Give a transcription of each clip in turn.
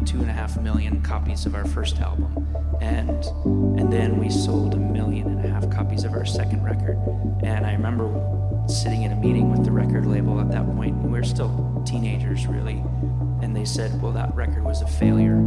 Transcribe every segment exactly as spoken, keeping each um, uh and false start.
two and a half million copies of our first album, and and then we sold a million and a half copies of our second record. And I remember sitting in a meeting with the record label at that point, and we were still teenagers, really, and they said, well, that record was a failure.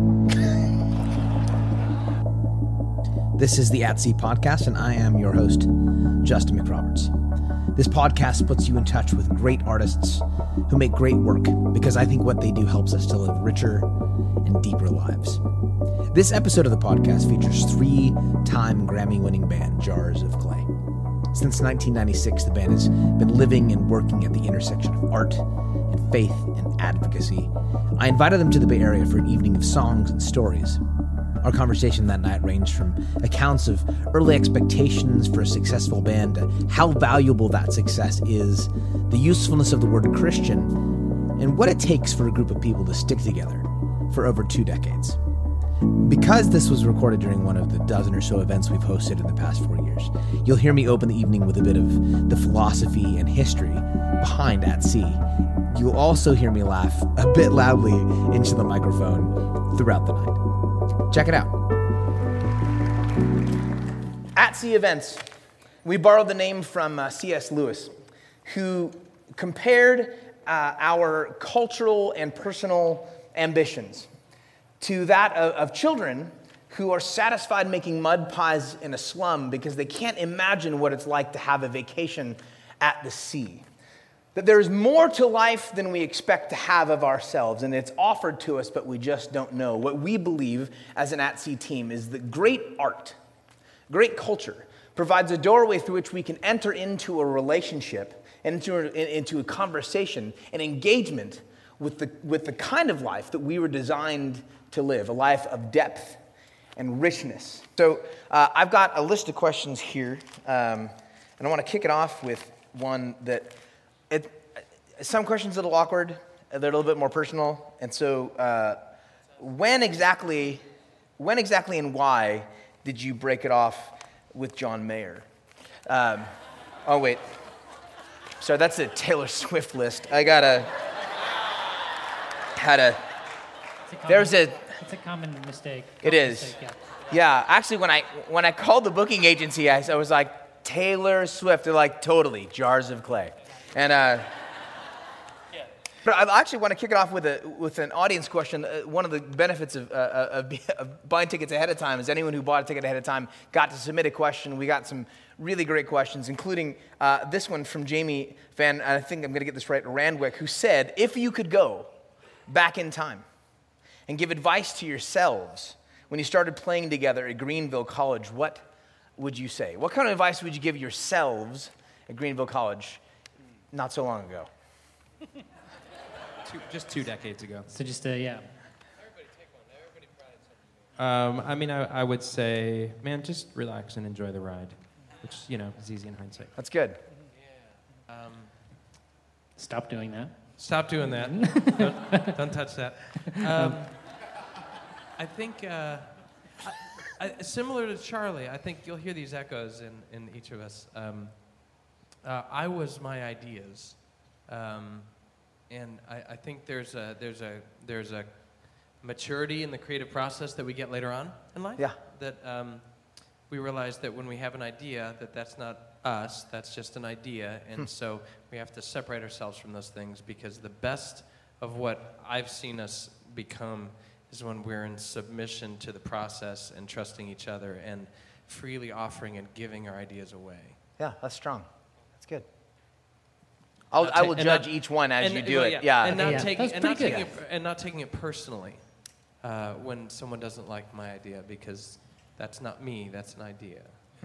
This is the At Sea Podcast, and I am your host, Justin McRoberts. This podcast puts you in touch with great artists who make great work, because I think what they do helps us to live richer and deeper lives. This episode of the podcast features three-time Grammy-winning band Jars of Clay. Since nineteen ninety-six, the band has been living and working at the intersection of art and faith and advocacy. I invited them to the Bay Area for an evening of songs and stories. Our conversation that night ranged from accounts of early expectations for a successful band to how valuable that success is, the usefulness of the word Christian, and what it takes for a group of people to stick together for over two decades. Because this was recorded during one of the dozen or so events we've hosted in the past four years, you'll hear me open the evening with a bit of the philosophy and history behind At Sea. You'll also hear me laugh a bit loudly into the microphone throughout the night. Check it out. At Sea Events. We borrowed the name from uh, C S Lewis, who compared uh, our cultural and personal ambitions to that of, of children who are satisfied making mud pies in a slum because they can't imagine what it's like to have a vacation at the sea. That there is more to life than we expect to have of ourselves, and it's offered to us, but we just don't know. What we believe as an At Sea team is that great art, great culture, provides a doorway through which we can enter into a relationship, and into a, into a conversation, an engagement with the, with the kind of life that we were designed to live, a life of depth and richness. So uh, I've got a list of questions here, um, and I want to kick it off with one that... It, some questions a little awkward, they're a little bit more personal, and so uh, when exactly, when exactly and why did you break it off with John Mayer? Um, oh wait, sorry, that's a Taylor Swift list. I gotta, had a, there's a. It's a common mistake. It Common is. Mistake, yeah. yeah, actually, when I when I called the booking agency, I, I was like Taylor Swift. They're like totally Jars of Clay. And uh, but I actually want to kick it off with a with an audience question. Uh, one of the benefits of, uh, of, of buying tickets ahead of time is anyone who bought a ticket ahead of time got to submit a question. We got some really great questions, including uh, this one from Jamie Van, I think I'm going to get this right, Randwick, who said, if you could go back in time and give advice to yourselves when you started playing together at Greenville College, what would you say? What kind of advice would you give yourselves at Greenville College not so long ago? two, just two decades ago. So just, uh, yeah. Everybody take one. Everybody pride something. Um, I mean, I, I would say, man, just relax and enjoy the ride, which, you know, is easy in hindsight. That's good. Yeah. Um, Stop doing that. stop doing that. don't, don't touch that. Um, I think, uh, I, I, similar to Charlie, I think you'll hear these echoes in, in each of us. Um, Uh, I was my ideas, um, and I, I think there's a there's a there's a maturity in the creative process that we get later on in life. Yeah. That um, we realize that when we have an idea, that that's not us. That's just an idea, and so we have to separate ourselves from those things, because the best of what I've seen us become is when we're in submission to the process and trusting each other and freely offering and giving our ideas away. Yeah, that's strong. Good. I'll, Not I ta- will and judge not- each one as and- you do well, it. Yeah. And not Yeah. taking That's and not pretty taking good. it, and not taking it personally uh, when someone doesn't like my idea, because that's not me. That's an idea.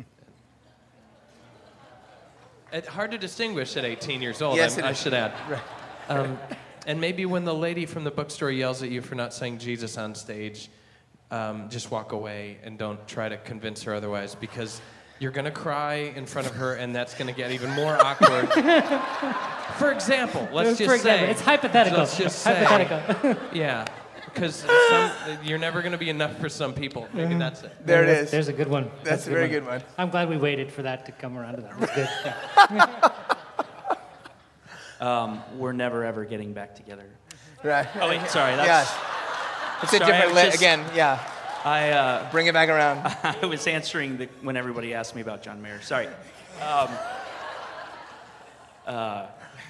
It's hard to distinguish at eighteen years old. Yes, I'm- it I is. should add. Um, and maybe when the lady from the bookstore yells at you for not saying Jesus on stage, um, just walk away and don't try to convince her otherwise, because you're going to cry in front of her, and that's going to get even more awkward. For example, let's For just example, say... it's hypothetical. Let's just say... Hypothetical. Yeah, because you're never going to be enough for some people. Maybe that's it. There it There's- is. There's a good one. That's a very good one. I'm glad we waited for that to come around to that. That's good. Yeah. Um, we're never ever getting back together. Right. Oh wait, sorry. That's, Yes. It's a Sorry, I different, was li- just- again, yeah. I uh, Bring it back around. I was answering the, when everybody asked me about John Mayer. Sorry. Um, uh,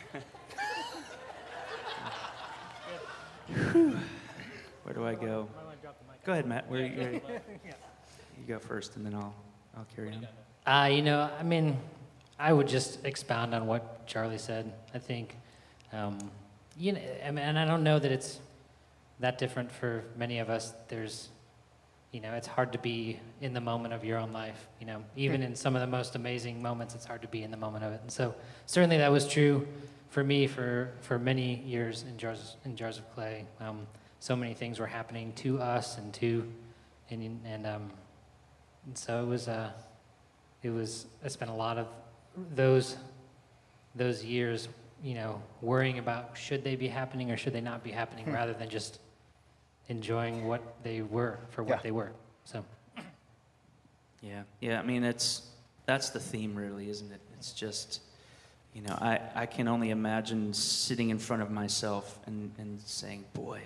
where do I go? Go ahead, Matt. Where you, you go first, and then I'll I'll carry on. Uh, you know, I mean, I would just expound on what Charlie said. I think, um, you know, I mean, and I don't know that it's that different for many of us. There's, you know, it's hard to be in the moment of your own life. You know, even in some of the most amazing moments, it's hard to be in the moment of it. And so, certainly, that was true for me for for many years in Jars in Jars of Clay. Um, so many things were happening to us and to, and and um, and so it was uh, it was I spent a lot of those those years, you know, worrying about should they be happening or should they not be happening, rather than just enjoying what they were for what Yeah. they were. So Yeah, yeah. I mean, it's that's the theme, really, isn't it? It's just, you know, I, I can only imagine sitting in front of myself and, and saying, boy,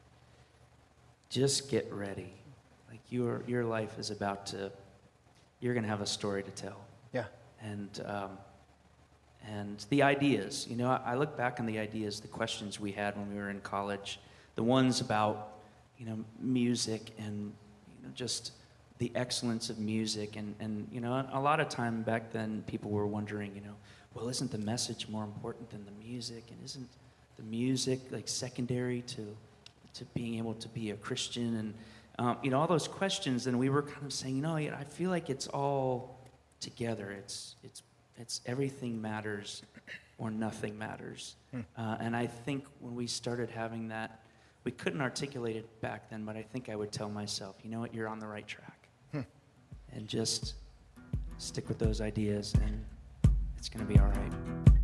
just get ready. Like your your life is about to, you're going to have a story to tell. Yeah. And um, and the ideas, you know, I, I look back on the ideas, the questions we had when we were in college, the ones about, you know, music and, you know, just the excellence of music. And, and, you know, a lot of time back then, people were wondering, you know, well, isn't the message more important than the music? And isn't the music, like, secondary to to being able to be a Christian? And, um, you know, all those questions. And we were kind of saying, you know, I feel like it's all together. It's, it's, it's everything matters or nothing matters. Hmm. Uh, and I think when we started having that, we couldn't articulate it back then, but I think I would tell myself, you know what, you're on the right track. Hmm. And just stick with those ideas, and it's going to be all right.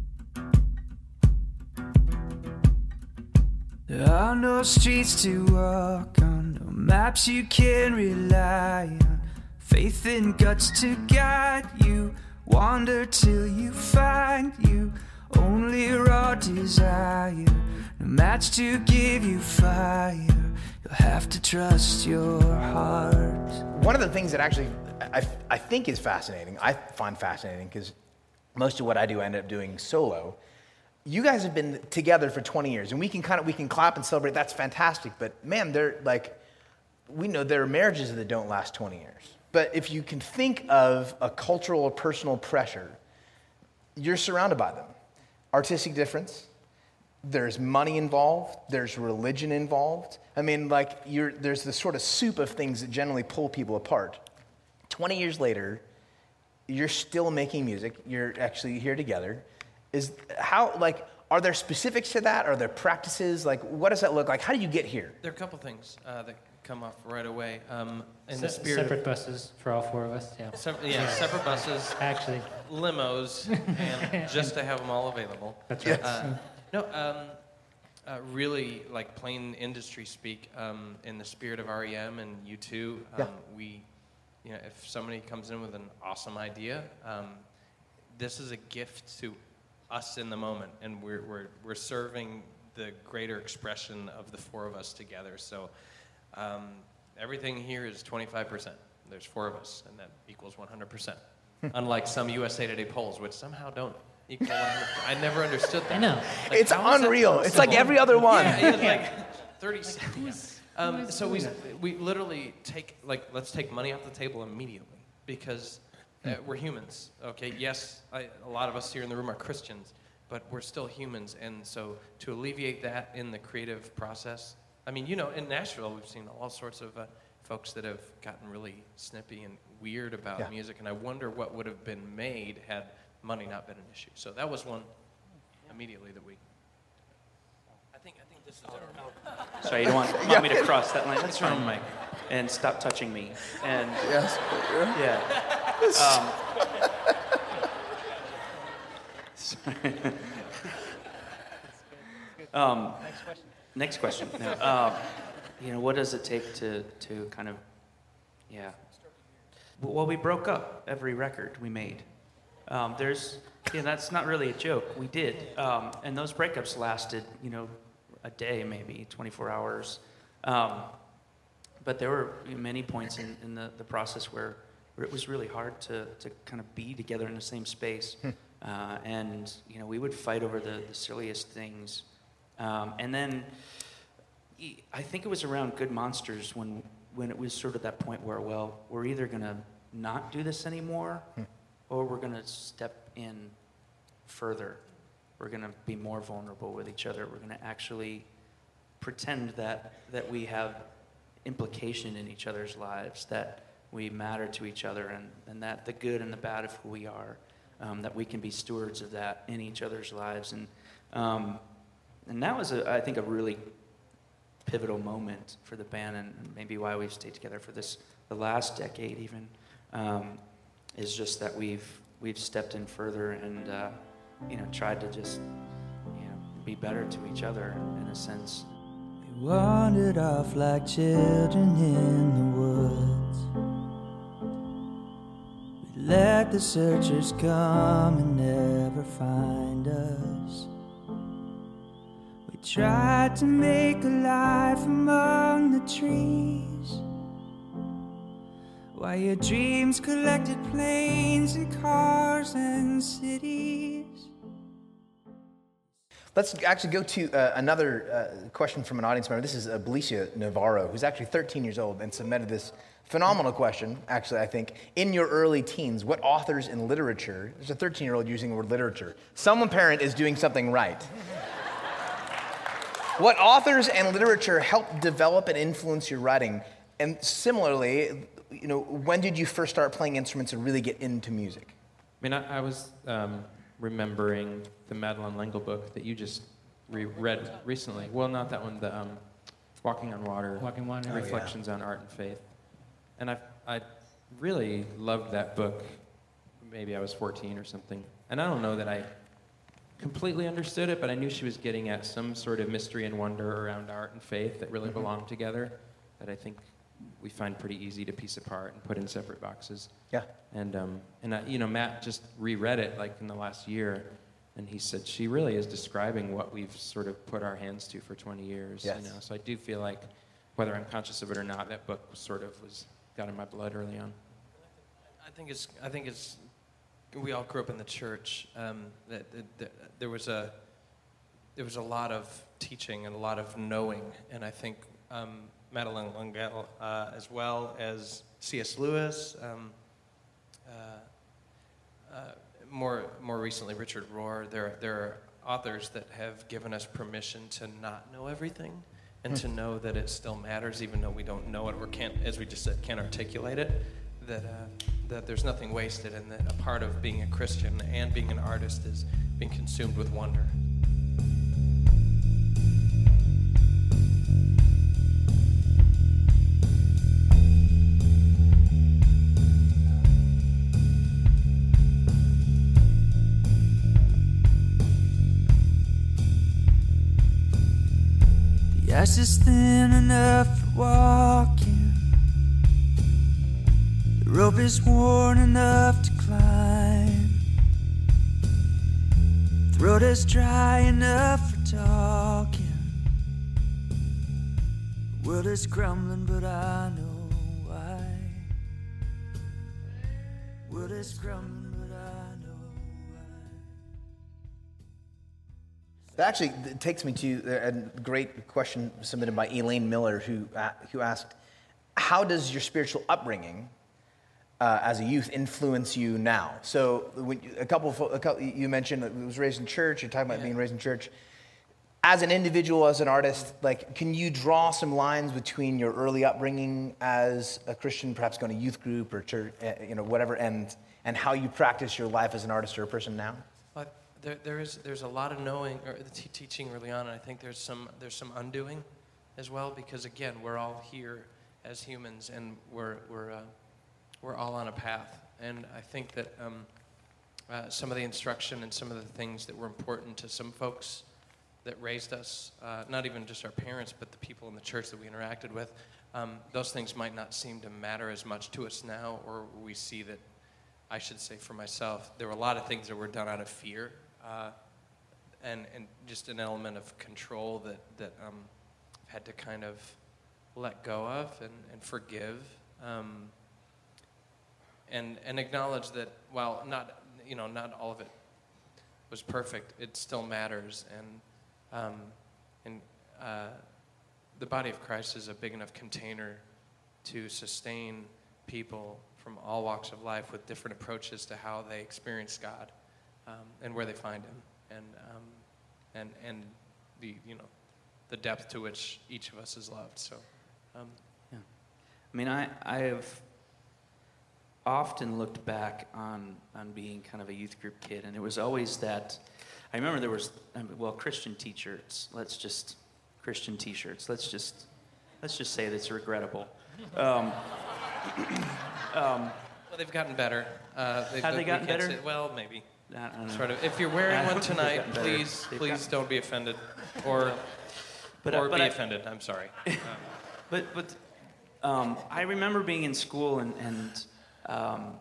There are no streets to walk on, no maps you can rely on. Faith and guts to guide you, wander till you find you. Only raw desire, no match to give you fire. You'll have to trust your heart. One of the things that actually I, I think is fascinating, I find fascinating, because most of what I do I end up doing solo. You guys have been together for twenty years, and we can kind of we can clap and celebrate. That's fantastic. But man, they're like, we know there are marriages that don't last twenty years. But if you can think of a cultural or personal pressure, you're surrounded by them. Artistic difference. There's money involved. There's religion involved. I mean, like you're, there's this sort of soup of things that generally pull people apart. twenty years later, you're still making music. You're actually here together. Is how, like, are there specifics to that? Are there practices? Like, what does that look like? How do you get here? There are a couple things uh, that come off right away. Um, in Se- the spirit separate of, buses for all four of us. Yeah, se- yeah, separate buses, actually, limos, and just to have them all available. that's right. Uh, no, um, uh, really, like plain industry speak, um, in the spirit of R E M and U two, um, Yeah. we, you know, if somebody comes in with an awesome idea, um, this is a gift to us in the moment, and we're we're we're serving the greater expression of the four of us together. So um, everything here is twenty-five percent. There's four of us, and that equals one hundred percent. Unlike some U S A Today polls, which somehow don't equal one hundred percent. I never understood that. I know. Like, It's how is that unreal. It's like possible? every other one. Yeah, yeah, like thirty seconds. Um, so we we literally take like let's take money off the table immediately because uh, we're humans. Okay, yes, I, a lot of us here in the room are Christians, but we're still humans, and so to alleviate that in the creative process, I mean, you know, in Nashville we've seen all sorts of uh, folks that have gotten really snippy and weird about Yeah. music, and I wonder what would have been made had money not been an issue. So that was one immediately that we. I think I think this is our. Sorry, you don't want, want me to cross that line. That's fine, Mike. And stop touching me. And Yes. yeah. Um, um, next question. Next question. No, um, you know, what does it take to to kind of, yeah. Well, we broke up every record we made. Um, there's, yeah, that's not really a joke. We did, um, and those breakups lasted, you know, a day maybe, twenty-four hours. Um, but there were many points in, in the, the process where, where it was really hard to, to kind of be together in the same space. Uh, and, you know, we would fight over the, the silliest things. Um, and then I think it was around Good Monsters when, when it was sort of that point where, well, we're either going to not do this anymore or we're going to step in further. We're going to be more vulnerable with each other. We're going to actually pretend that, that we have implication in each other's lives, that we matter to each other, and, and that the good and the bad of who we are, um, that we can be stewards of that in each other's lives. And um, and that was, a, I think, a really pivotal moment for the band, and maybe why we've stayed together for this, the last decade even, um, is just that we've we've stepped in further and uh, you know, tried to just, you know, be better to each other in a sense. We wandered off like children in the woods. We let the searchers come and never find us. We tried to make a life among the trees, while your dreams collected planes and cars and cities. Let's actually go to uh, another uh, question from an audience member. This is uh, Belicia Navarro, who's actually thirteen years old and submitted this phenomenal question, actually, I think. In your early teens, what authors in literature, there's a thirteen-year-old using the word literature. Some parent is doing something right. What authors and literature helped develop and influence your writing? And similarly, you know, when did you first start playing instruments and really get into music? I mean, I, I was um, remembering the Madeleine L'Engle book that you just re- read recently. Well, not that one, the um, Walking on Water, Walking on Water. Reflections Oh, yeah. on Art and Faith. And I, I really loved that book. Maybe I was fourteen or something. And I don't know that I completely understood it, but I knew she was getting at some sort of mystery and wonder around art and faith that really Mm-hmm. belonged together, that I think we find pretty easy to piece apart and put in separate boxes. Yeah. And, um, and I, you know, Matt just reread it like in the last year, and he said she really is describing what we've sort of put our hands to for twenty years. Yes. You know? So I do feel like, whether I'm conscious of it or not, that book sort of was got in my blood early on. I think it's. I think it's. We all grew up in the church. Um, that, that, that there was a. There was a lot of teaching and a lot of knowing, and I think um, Madeleine L'Engle, uh, as well as C S Lewis, um, uh, uh, more more recently Richard Rohr. There there are authors that have given us permission to not know everything, and to know that it still matters, even though we don't know it or can't, as we just said, can't articulate it. That uh, that there's nothing wasted, and that a part of being a Christian and being an artist is being consumed with wonder. The ice is thin enough for walking. The rope is worn enough to climb. Throat is dry enough for talking. The world is crumbling, but I know why. The world is crumbling, but I know why. That actually takes me to a great question submitted by Elaine Miller, who uh, who asked, how does your spiritual upbringing uh, as a youth influence you now? So when you, a couple, of, a couple, you mentioned that it was raised in church, you're talking about Yeah. being raised in church. As an individual, as an artist, like, can you draw some lines between your early upbringing as a Christian, perhaps going to youth group or church, uh, you know, whatever, and and how you practice your life as an artist or a person now? But there, there is there's a lot of knowing or the t- teaching early on, and I think there's some there's some undoing as well, because again, we're all here as humans, and we're we're uh, we're all on a path, and I think that um, uh, some of the instruction and some of the things that were important to some folks that raised us, uh, not even just our parents, but the people in the church that we interacted with, um, those things might not seem to matter as much to us now, or we see that. I should say for myself, there were a lot of things that were done out of fear, uh, and and just an element of control that that um, had to kind of let go of and, and forgive, um, and and acknowledge that while not you know not all of it was perfect, it still matters, and um, and uh, the body of Christ is a big enough container to sustain people from all walks of life with different approaches to how they experience God, um, and where they find Him, and um, and and the you know the depth to which each of us is loved. So, um, Yeah. I mean, I I have often looked back on on being kind of a youth group kid, and it was always that. I remember there was well Christian T-shirts. Let's just Christian T-shirts. Let's just let's just say that's regrettable. Um, um, well, they've gotten better. Uh, they've, Have they we gotten can't better? say- well, maybe. I don't know. Sort of. If you're wearing I one don't think they've tonight, gotten better. please, They've please gotten- don't be offended, or But, or uh, but be I- offended. I'm sorry. Um, But but um, I remember being in school and and um,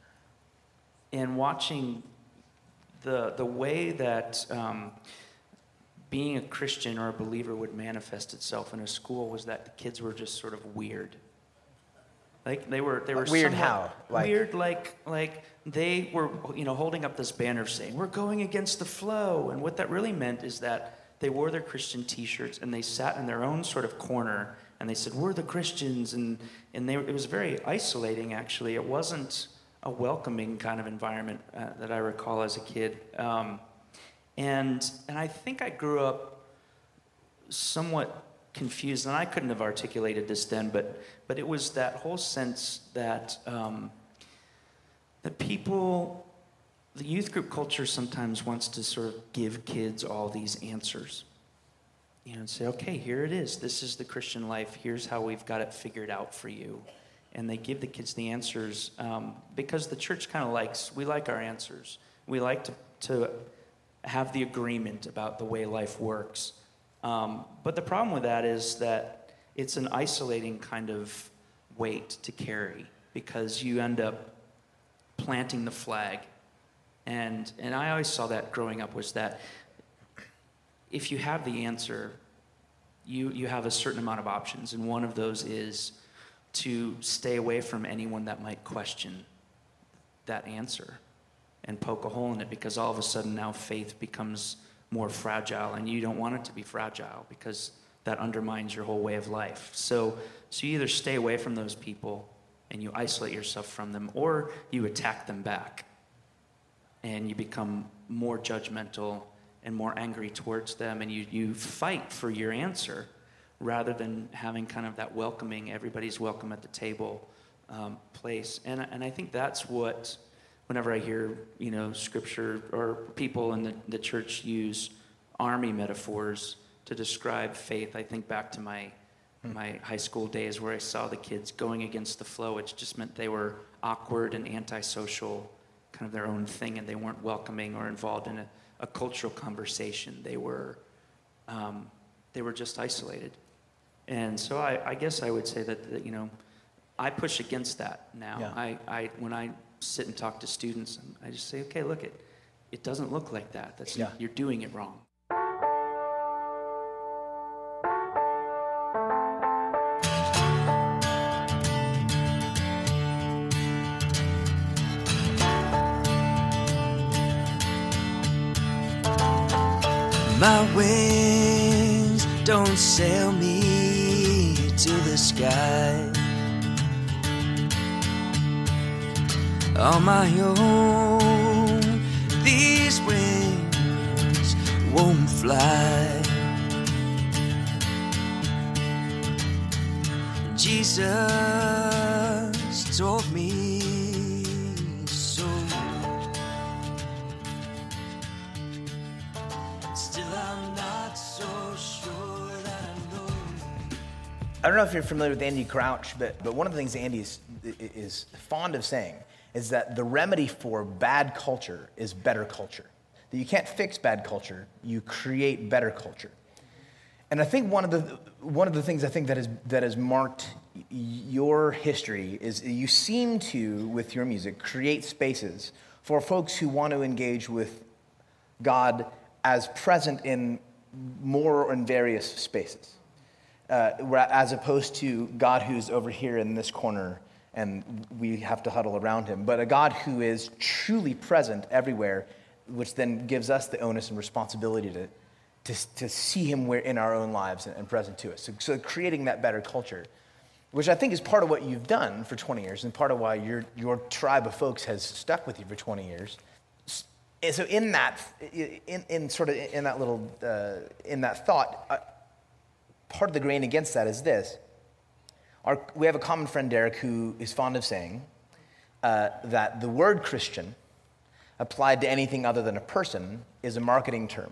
and watching the the way that um, being a Christian or a believer would manifest itself in a school was that the kids were just sort of weird. Like they were they were Weird somewhat how? Like- weird like like they were you know holding up this banner saying we're going against the flow, and what that really meant is that they wore their Christian T-shirts and they sat in their own sort of corner and they said we're the Christians, and and they it was very isolating actually. It wasn't a welcoming kind of environment uh, that I recall as a kid, um, and and I think I grew up somewhat confused, and I couldn't have articulated this then, but but it was that whole sense that um, that people, the youth group culture sometimes wants to sort of give kids all these answers, you know, and say, okay, here it is. This is the Christian life. Here's how we've got it figured out for you, and they give the kids the answers um, because the church kind of likes we like our answers. We like to to have the agreement about the way life works. Um, but the problem with that is that it's an isolating kind of weight to carry because you end up planting the flag. And and I always saw that growing up was that if you have the answer, you, you have a certain amount of options. And one of those is to stay away from anyone that might question that answer and poke a hole in it, because all of a sudden now faith becomes more fragile, and you don't want it to be fragile because that undermines your whole way of life. So, so you either stay away from those people and you isolate yourself from them, or you attack them back and you become more judgmental and more angry towards them, and you, you fight for your answer rather than having kind of that welcoming, everybody's welcome at the table um, place. And, and I think that's what, whenever I hear, you know, scripture or people in the, the church use army metaphors to describe faith, I think back to my my high school days where I saw the kids going against the flow. It just meant they were awkward and antisocial, kind of their own thing, and they weren't welcoming or involved in a, a cultural conversation. They were um, they were just isolated. And so I, I guess I would say that, that, you know, I push against that now. Yeah. I, I when I sit and talk to students, I just say, okay, look, it it doesn't look like that. That's Yeah. you're doing it wrong. My wings don't sail me to the sky. On my own, these wings won't fly. Jesus told me so. Still, I'm not so sure that I know. I don't know if you're familiar with Andy Crouch, but, but one of the things Andy is, is fond of saying is that the remedy for bad culture is better culture. That you can't fix bad culture, you create better culture. And I think one of the one of the things I think that has that has marked your history is you seem to, with your music, create spaces for folks who want to engage with God as present in more and various spaces. uh, as opposed to God who's over here in this corner and we have to huddle around him, but a God who is truly present everywhere, which then gives us the onus and responsibility to, to, to see him where in our own lives and, and present to us. So, so creating that better culture, which I think is part of what you've done for twenty years and part of why your, your tribe of folks has stuck with you for twenty years. And so in that, in, in sort of in that little, uh, in that thought, uh, part of the grain against that is this. Our, we have a common friend, Derek, who is fond of saying uh, that the word Christian applied to anything other than a person is a marketing term.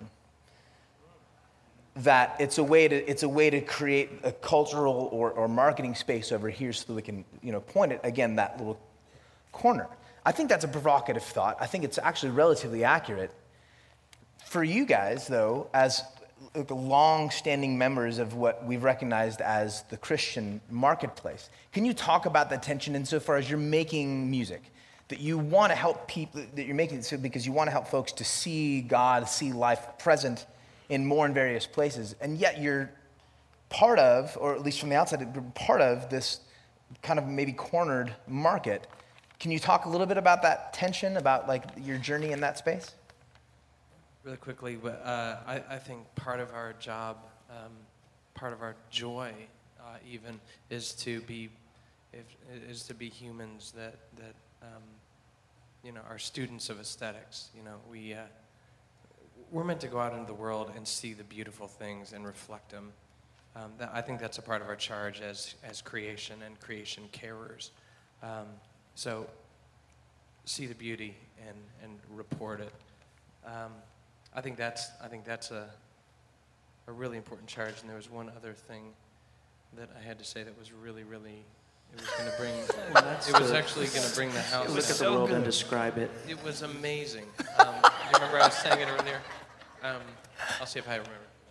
That it's a way to it's a way to create a cultural or, or marketing space over here so that we can, you know, point it again that little corner. I think that's a provocative thought. I think it's actually relatively accurate. For you guys, though, as long-standing members of what we've recognized as the Christian marketplace, can you talk about the tension insofar as you're making music, that you want to help people, that you're making it because you want to help folks to see God, see life present in more and various places, and yet you're part of, or at least from the outside, part of this kind of maybe cornered market. Can you talk a little bit about that tension, about like your journey in that space? Really quickly, uh, I, I think part of our job, um, part of our joy, uh, even, is to be, if, is to be humans that that um, you know are students of aesthetics. You know, we uh, we're meant to go out into the world and see the beautiful things and reflect them. Um, that, I think that's a part of our charge as as creation and creation carers. Um, so, see the beauty and and report it. Um, I think that's I think that's a a really important charge. And there was one other thing that I had to say that was really, really, it was going to bring. It was actually going to bring the house. Look at the world and describe it. It was amazing. Um, do you remember I was saying it earlier? Um, I'll see if I remember.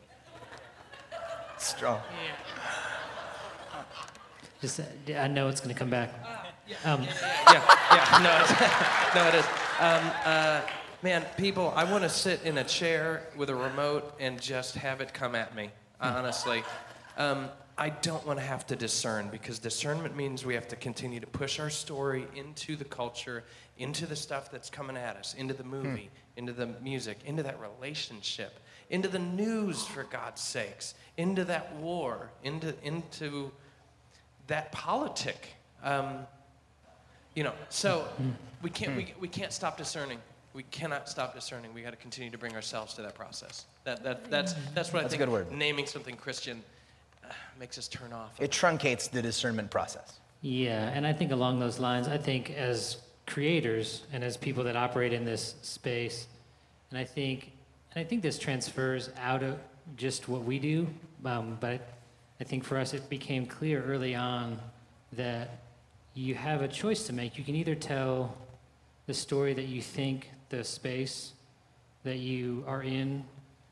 Strong. Just, uh, I know it's going to come back. Um, Yeah, yeah, no, it's, no, it is. Um, uh, Man, people, I want to sit in a chair with a remote and just have it come at me, honestly. Um, I don't want to have to discern, because discernment means we have to continue to push our story into the culture, into the stuff that's coming at us, into the movie, hmm. into the music, into that relationship, into the news, for God's sakes, into that war, into, into that politic. Um, you know, so we can't, we, we can't stop discerning. We cannot stop discerning. We got to continue to bring ourselves to that process. That that that's that's what I that's think. A good word. Naming something Christian uh, makes us turn off. It truncates the discernment process. Yeah, and I think along those lines, I think as creators and as people that operate in this space, and I think and I think this transfers out of just what we do, um, but I think for us it became clear early on that you have a choice to make. You can either tell the story that you think the space that you are in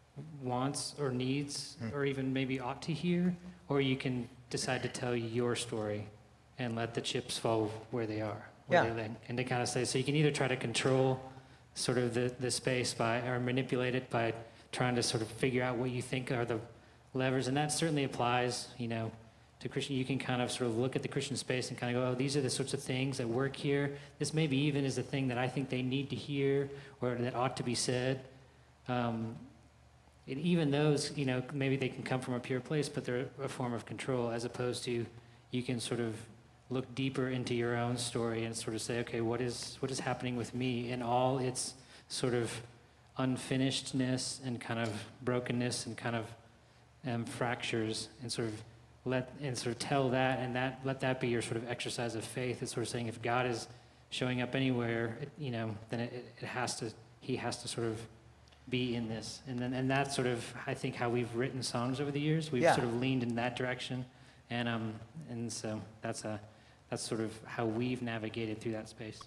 wants or needs mm. or even maybe ought to hear, or you can decide to tell your story and let the chips fall where they are, where yeah. they land, and to kind of say, so you can either try to control sort of the, the space by, or manipulate it by trying to sort of figure out what you think are the levers, and that certainly applies, you know, to Christian. You can kind of sort of look at the Christian space and kind of go, oh, these are the sorts of things that work here. This maybe even is the thing that I think they need to hear or that ought to be said. Um, and even those, you know, maybe they can come from a pure place, but they're a form of control, as opposed to you can sort of look deeper into your own story and sort of say, okay, what is what is happening with me in all its sort of unfinishedness and kind of brokenness and kind of um, fractures, and sort of let and sort of tell that, and that let that be your sort of exercise of faith. It's sort of saying, if God is showing up anywhere, it, you know, then it, it has to, he has to sort of be in this. And then and that's sort of, I think, how we've written songs over the years. We've yeah. sort of leaned in that direction, and um and so that's a that's sort of how we've navigated through that space.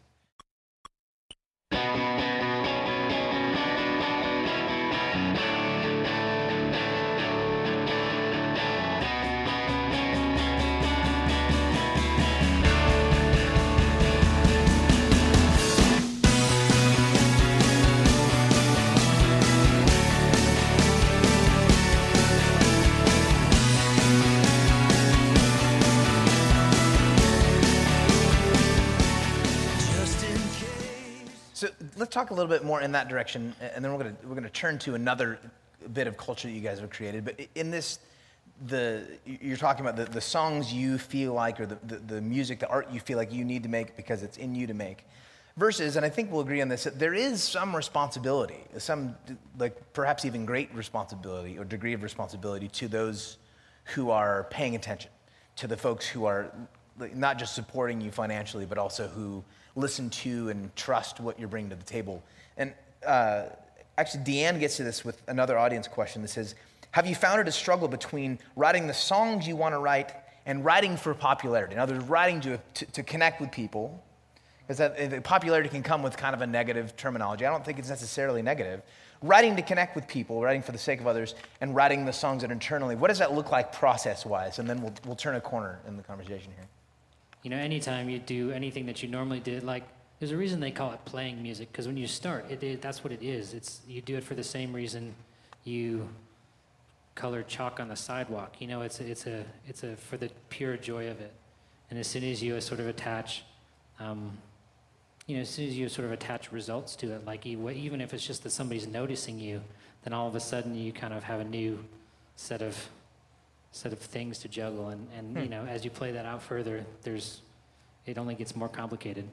talk a little bit more in that direction, and then we're gonna we're gonna turn to another bit of culture that you guys have created. But in this, the you're talking about the, the songs you feel like, or the, the the music, the art you feel like you need to make because it's in you to make. Versus, and I think we'll agree on this, that there is some responsibility, some like perhaps even great responsibility or degree of responsibility to those who are paying attention, to the folks who are not just supporting you financially, but also who listen to and trust what you're bringing to the table. And uh, actually, Deanne gets to this with another audience question that says, have you found it a struggle between writing the songs you want to write and writing for popularity? In other words, writing to, to, to connect with people, because that popularity can come with kind of a negative terminology. I don't think it's necessarily negative. Writing to connect with people, writing for the sake of others, and writing the songs that internally, what does that look like process-wise? And then we'll, we'll turn a corner in the conversation here. You know, anytime you do anything that you normally did, like, there's a reason they call it playing music, because when you start, it, it, that's what it is. It's you do it for the same reason you color chalk on the sidewalk. You know, it's a, it's a it's a for the pure joy of it. And as soon as you sort of attach, um, you know, as soon as you sort of attach results to it, like you, even if it's just that somebody's noticing you, then all of a sudden you kind of have a new set of set of things to juggle, and, and hmm. you know, as you play that out further, there's, it only gets more complicated.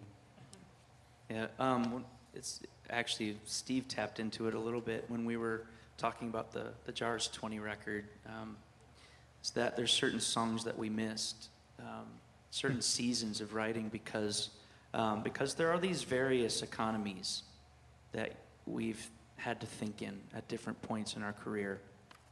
Yeah, um, it's actually, Steve tapped into it a little bit when we were talking about the, the Jars twenty record. Um, is that there's certain songs that we missed, um, certain seasons of writing because, um, because there are these various economies that we've had to think in at different points in our career.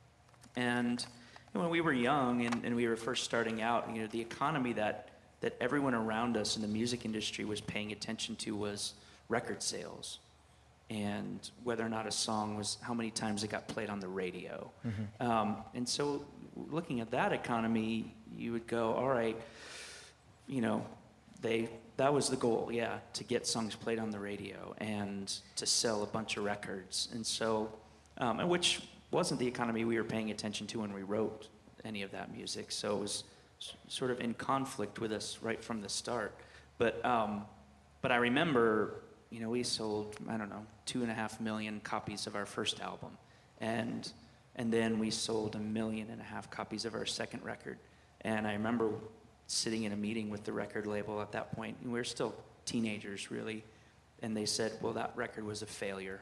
And when we were young and, and we were first starting out, you know, the economy that, that everyone around us in the music industry was paying attention to was record sales, and whether or not a song was, how many times it got played on the radio. Mm-hmm. Um, and so looking at that economy, you would go, all right, you know, they that was the goal, yeah, to get songs played on the radio and to sell a bunch of records. And so, um, and which wasn't the economy we were paying attention to when we wrote any of that music. So it was s- sort of in conflict with us right from the start. But um, but I remember, you know, we sold, I don't know, two and a half million copies of our first album. And and then we sold a million and a half copies of our second record. And I remember sitting in a meeting with the record label at that point, and we were still teenagers, really. And they said, well, that record was a failure.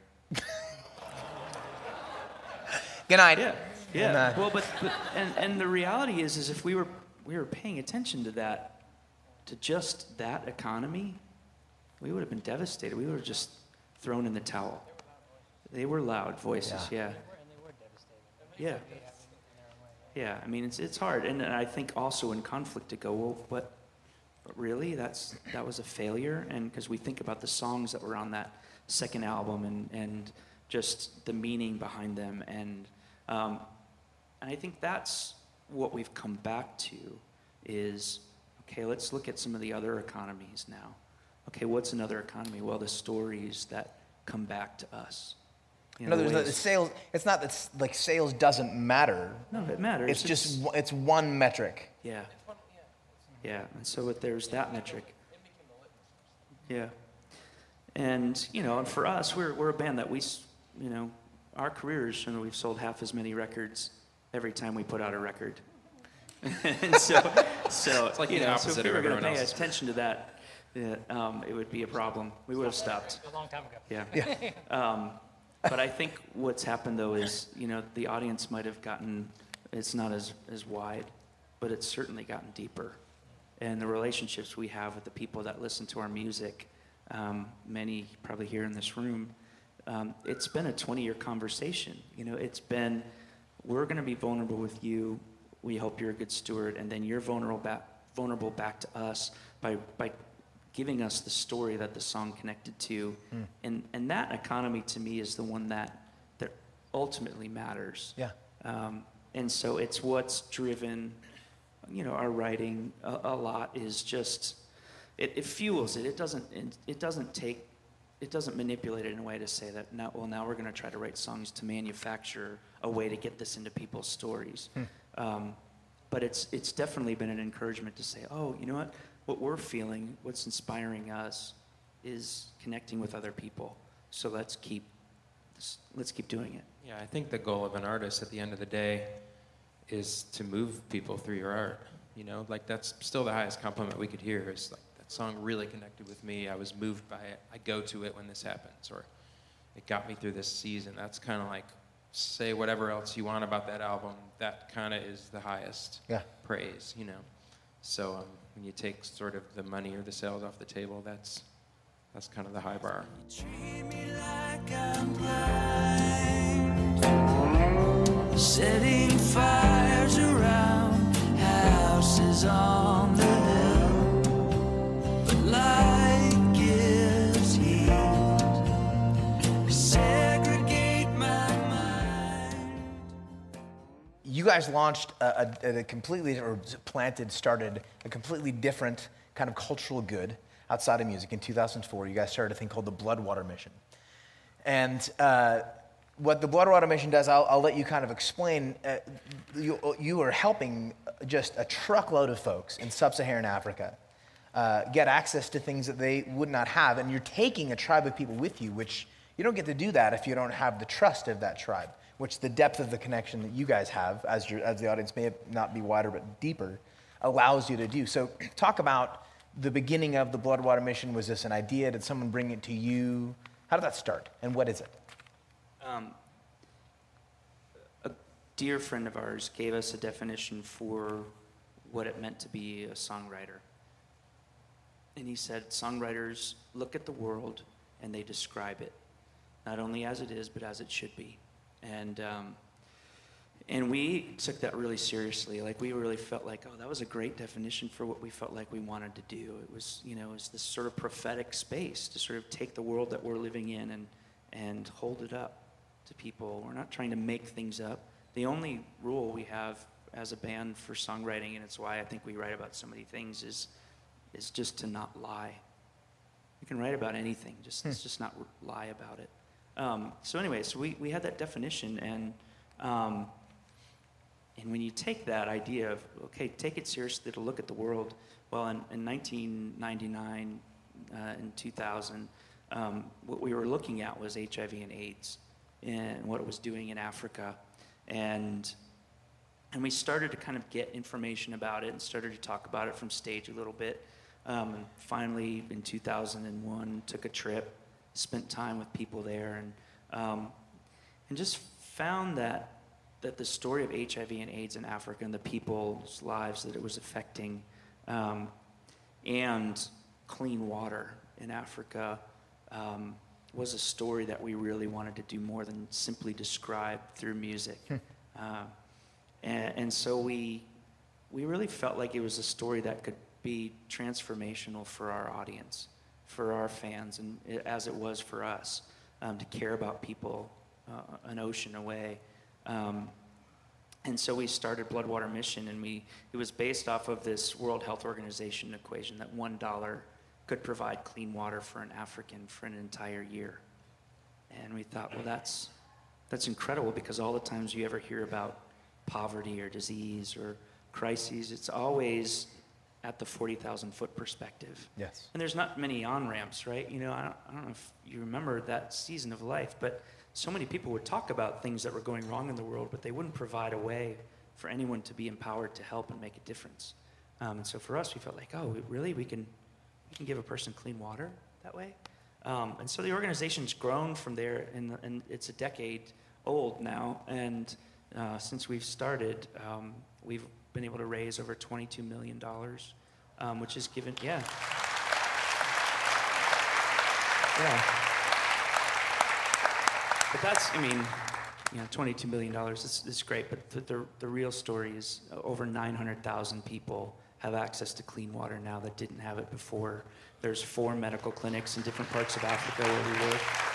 Good night. Yeah, yeah. And, uh, well, but, but and, and the reality is, is if we were we were paying attention to that, to just that economy, we would have been devastated. We would have just thrown in the towel. They were loud voices, yeah. Yeah. Yeah, I mean, it's it's hard, and I think also in conflict to go, well, but, but really, that's that was a failure, and because we think about the songs that were on that second album, and and just the meaning behind them, and um, and I think that's what we've come back to is, okay, let's look at some of the other economies now. Okay, what's another economy? Well, the stories that come back to us. You In know, other the words, the ways- sales, it's not that s- like sales doesn't matter. No, it matters. It's just, one- it's one metric. Yeah. Yeah, and so it- there's that metric. Yeah. And, you know, and for us, we're we're a band that we, s- you know, our careers, you know, we've sold half as many records every time we put out a record. And so, so It's like you the know, so opposite if we of were going to everyone pay else's. attention to that, yeah, um, it would be a problem. We would have stopped. A long time ago. Yeah. Yeah. Um, but I think what's happened, though, is, you know, the audience might have gotten, it's not as, as wide, but it's certainly gotten deeper. And the relationships we have with the people that listen to our music, um, many probably here in this room, um, it's been a twenty-year conversation. You know, it's been, we're going to be vulnerable with you. We hope you're a good steward. And then you're vulnerable back, vulnerable back to us by, by giving us the story that the song connected to. Mm. And and that economy to me is the one that that ultimately matters. Yeah. Um, and so it's what's driven, you know, our writing a, a lot is just, it, it fuels it. It doesn't it, it doesn't take, it doesn't manipulate it in a way to say that, now, well, now we're going to try to write songs to manufacture a way to get this into people's stories. Hmm. Um, but it's it's definitely been an encouragement to say, oh, you know what? What we're feeling, what's inspiring us, is connecting with other people. So let's keep let's keep doing it. Yeah, I think the goal of an artist at the end of the day is to move people through your art. You know, like that's still the highest compliment we could hear is like, that song really connected with me. I was moved by it. I go to it when this happens, or it got me through this season. That's kind of like, say whatever else you want about that album. That kind of is the highest Yeah. praise, you know. So um, when you take sort of the money or the sales off the table, that's that's kind of the high bar. Treat me like I'm blind, setting fires around houses on the hill, but light gives heat, segregate my mind. You guys launched a, a, a completely, or planted, started a completely different kind of cultural good outside of music. In two thousand four, you guys started a thing called the Bloodwater Mission. And uh, what the Bloodwater Mission does, I'll, I'll let you kind of explain. Uh, you, you are helping just a truckload of folks in sub-Saharan Africa uh, get access to things that they would not have. And you're taking a tribe of people with you, which you don't get to do that if you don't have the trust of that tribe, which the depth of the connection that you guys have, as, your, as the audience may not be wider but deeper, allows you to do. So talk about the beginning of the Bloodwater Mission. Was this an idea? Did someone bring it to you? How did that start, and what is it? Um, a dear friend of ours gave us a definition for what it meant to be a songwriter. And he said, songwriters look at the world and they describe it, not only as it is, but as it should be. And um, and we took that really seriously. Like, we really felt like, oh, that was a great definition for what we felt like we wanted to do. It was, you know, it was this sort of prophetic space to sort of take the world that we're living in and and hold it up to people. We're not trying to make things up. The only rule we have as a band for songwriting, and it's why I think we write about so many things, is is just to not lie. You can write about anything, just let's just not lie about it. Um, so anyway, so we, we had that definition, and um, and when you take that idea of, okay, take it seriously to look at the world, well, in, in nineteen ninety-nine, uh, in two thousand, um, what we were looking at was H I V and AIDS and what it was doing in Africa. And and we started to kind of get information about it and started to talk about it from stage a little bit. Um, and finally, in two thousand one, took a trip, spent time with people there, and um, and just found that that the story of H I V and AIDS in Africa and the people's lives that it was affecting, um, and clean water in Africa um, was a story that we really wanted to do more than simply describe through music. uh, and, and so we we really felt like it was a story that could be transformational for our audience, for our fans, and it, as it was for us, um, to care about people uh, an ocean away. Um, and so we started Bloodwater Mission, and we it was based off of this World Health Organization equation that one dollar could provide clean water for an African for an entire year. And we thought, well, that's that's incredible, because all the times you ever hear about poverty or disease or crises, it's always at the forty thousand foot perspective. Yes. And there's not many on-ramps, right? You know, I don't, I don't know if you remember that season of life, but so many people would talk about things that were going wrong in the world, but they wouldn't provide a way for anyone to be empowered to help and make a difference. Um, and so for us, we felt like, oh, really? We can, we can give a person clean water that way? Um, and so the organization's grown from there, and, and it's a decade old now. And uh, since we've started, um, we've been able to raise over twenty-two million dollars, um, which is given, yeah. Yeah. But that's, I mean, you know, twenty-two million dollars, it's, it's great, but the, the, the real story is over nine hundred thousand people have access to clean water now that didn't have it before. There's four medical clinics in different parts of Africa where we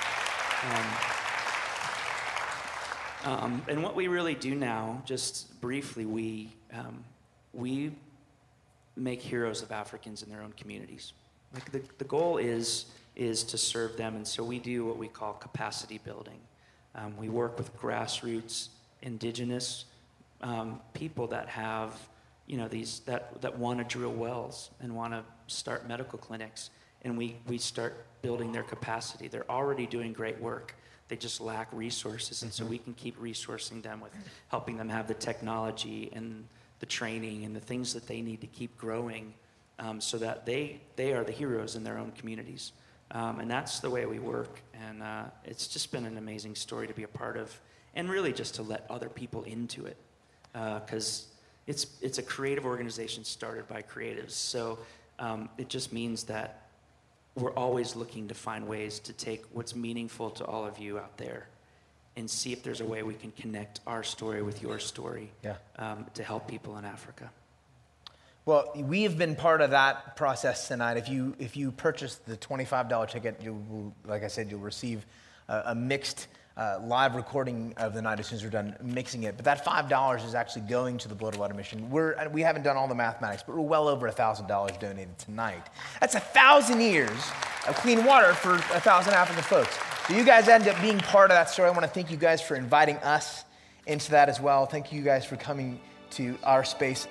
work. Um, um, and what we really do now, just briefly, we, um, we make heroes of Africans in their own communities. Like the, the goal is, is to serve them, and so we do what we call capacity building. Um, we work with grassroots, indigenous um, people that have, you know, these that that want to drill wells and want to start medical clinics, and we, we start building their capacity. They're already doing great work. They just lack resources, and so we can keep resourcing them with helping them have the technology and the training and the things that they need to keep growing, um, so that they they are the heroes in their own communities. Um, and that's the way we work, and uh, it's just been an amazing story to be a part of, and really just to let other people into it, because uh, it's it's a creative organization started by creatives. So um, it just means that we're always looking to find ways to take what's meaningful to all of you out there and see if there's a way we can connect our story with your story, yeah. um, to help people in Africa. Well, we have been part of that process tonight. If you if you purchase the twenty-five dollars ticket, you will, like I said, you'll receive a, a mixed uh, live recording of the night as soon as we're done mixing it. But that five dollars is actually going to the Bloodwater Mission. We're, we haven't done all the mathematics, but we're well over one thousand dollars donated tonight. That's a thousand years of clean water for a thousand African folks. So you guys end up being part of that story. I want to thank you guys for inviting us into that as well. Thank you guys for coming to our space.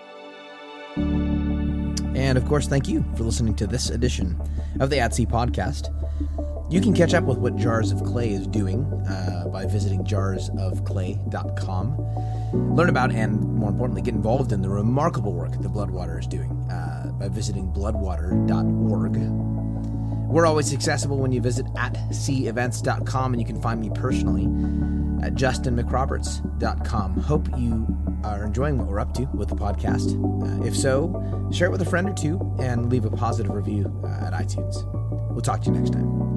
And of course, thank you for listening to this edition of the At Sea Podcast. You can catch up with what Jars of Clay is doing uh, by visiting jars of clay dot com. Learn about and, more importantly, get involved in the remarkable work that Bloodwater is doing uh, by visiting bloodwater dot org. We're always accessible when you visit at sea events dot com, and you can find me personally at justin mcroberts dot com. Hope you are enjoying what we're up to with the podcast. Uh, if so, share it with a friend or two and leave a positive review uh, at iTunes. We'll talk to you next time.